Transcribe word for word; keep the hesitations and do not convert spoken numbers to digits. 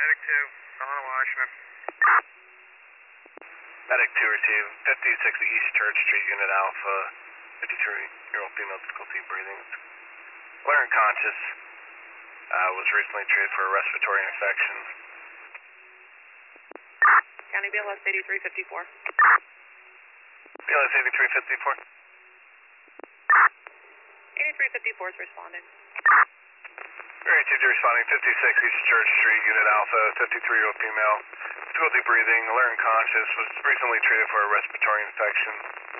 Medic two, calling to Washington. Medic two received fifty-six East Church Street, Unit Alpha, fifty-three-year-old female difficulty breathing. Clear and conscious, uh, was recently treated for a respiratory infection. County B L S eighty-three fifty-four. B L S eighty-three fifty-four. eighty-three fifty-four is responding. Received you responding fifty-six East Church Street, Unit Alpha, fifty-three-year-old female, difficulty breathing, alert and conscious, was recently treated for a respiratory infection.